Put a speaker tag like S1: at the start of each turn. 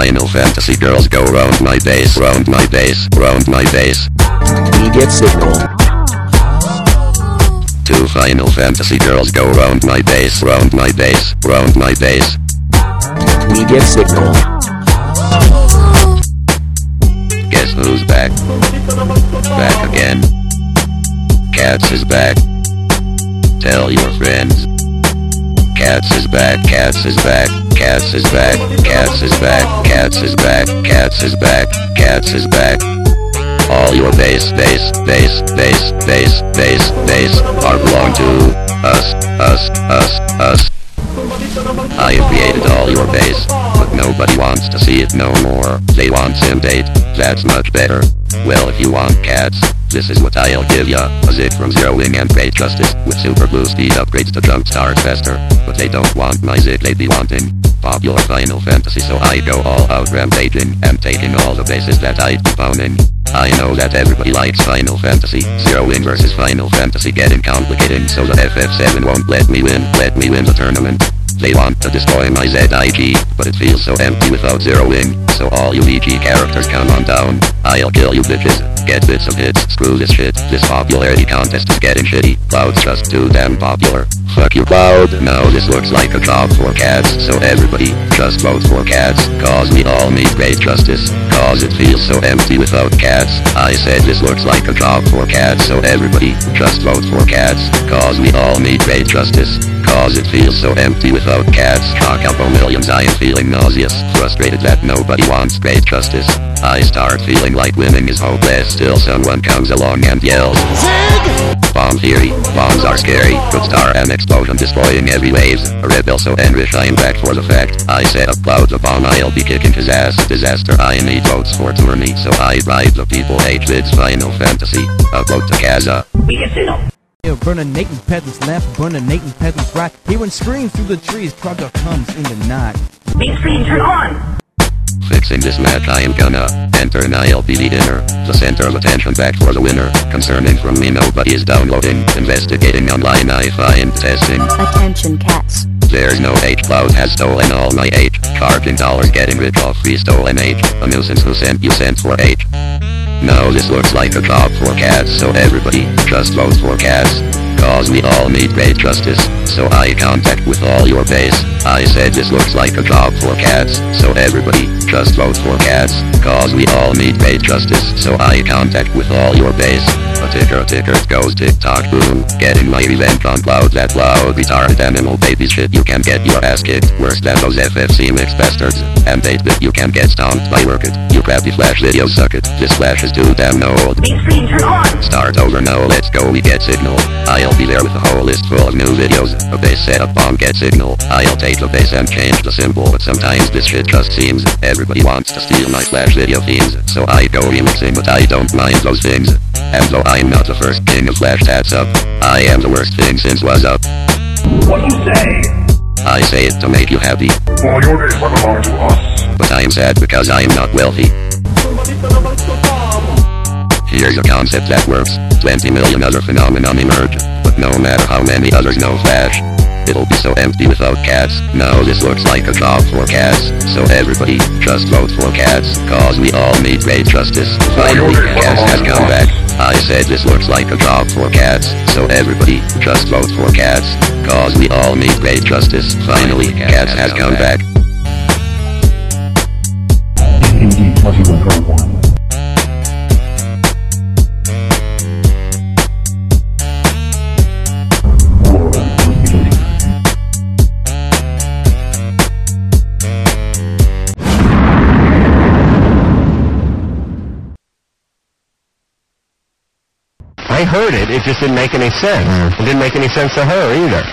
S1: Final Fantasy girls go round my base, round my base, round my base.
S2: We get signal.
S1: 2 Final Fantasy girls go round my base, round my base, round my base.
S2: We get signal.
S1: Guess who's back? Back again. Cats is back. Tell your friends. Cats is back, Cats is back, Cats is back, Cats is back, Cats is back, Cats is back, Cats is back. All your base are belong to us. I have created all your base, but nobody wants to see it no more. They want Sim date, that's much better. Well, if you want cats, this is what I'll give ya. A zip from Zero Wing and Great Justice, with super blue speed upgrades to jumpstart faster. But they don't want my zip, they be wanting popular Final Fantasy, so I go all out rampaging and taking all the bases that I'd be owning. I know that everybody likes Final Fantasy. Zero Wing versus Final Fantasy getting complicated, so the FF7 won't let me win the tournament. They want to destroy my ZIG, but it feels so empty without Zero Wing. So all you EG characters come on down. I'll kill you bitches. Get bits of hits. Screw this shit. This popularity contest is getting shitty. Cloud's just too damn popular. Fuck you, Cloud. Now this looks like a job for cats. So everybody, just vote for cats. Cause we all need great justice. Cause it feels so empty without cats. I said this looks like a job for cats. So everybody, just vote for cats. Cause we all need great justice. Cause it feels so empty without cats. Cock up millions, I am feeling nauseous. Frustrated that nobody wants great justice. I start feeling like winning is hopeless. Still someone comes along and yells, Zig! Bomb theory, bombs are scary. Good star and explosion destroying every waves. A rebel so enriched I am back for the fact. I set up Cloud a bomb, I'll be kicking his ass. Disaster, I need votes for tourney. So I drive the people hate vids Final Fantasy. Upload to Kaza.
S3: We get signal.
S4: Burning peasants left, burning peasants right. Hearing screams through the trees, Krogger comes in the night.
S3: Big screen, turn on!
S1: Fixing this match I am gonna enter and I'll be the inner. The center of attention back for the winner. Concerning from me nobody is downloading. Investigating online I find testing.
S5: Attention cats.
S1: There's no H. Cloud has stolen all my H. Charging dollars getting rich off free stolen H. A nuisance who sent you sent for H. Now this looks like a job for cats, so everybody, just vote for cats. Cause we all need great justice, so I contact with all your base. I said this looks like a job for cats, so everybody, just vote for cats. Cause we all need great justice, so I contact with all your base. A ticker, it goes tick-tock boom. Getting my revenge on Cloud, that loud retarded animal baby shit. You can get your ass kicked, worse than those FFC mix bastards. And 8-bit you can get stomped by Work It. You crappy Flash videos suck it, this Flash is too damn old.
S3: Big screen, turn on!
S1: Start over now, let's go, we get signal. I'll be there with a whole list full of new videos. A base setup bomb get signal. I'll take the base and change the symbol, but sometimes this shit just seems everybody wants to steal my Flash video themes. So I go remixing, but I don't mind those things. And though I'm not the first king of Flash stats up, I am the worst thing since was up.
S3: What do you say?
S1: I say it to make you happy.
S6: All your days belong to us.
S1: But I am sad because I am not wealthy. Here's a concept that works. 20 million other phenomena emerge, but no matter how many others know Flash, it'll be so empty without cats. Now this looks like a job for cats, so everybody, just vote for cats. Cause we all need great justice. Finally, cats has come back. I said this looks like a job for cats, so everybody, just vote for cats. Cause we all need great justice. Finally, cats has come back.
S6: Indeed, 21.1.
S7: I heard it, it just didn't make any sense. It didn't make any sense to her either.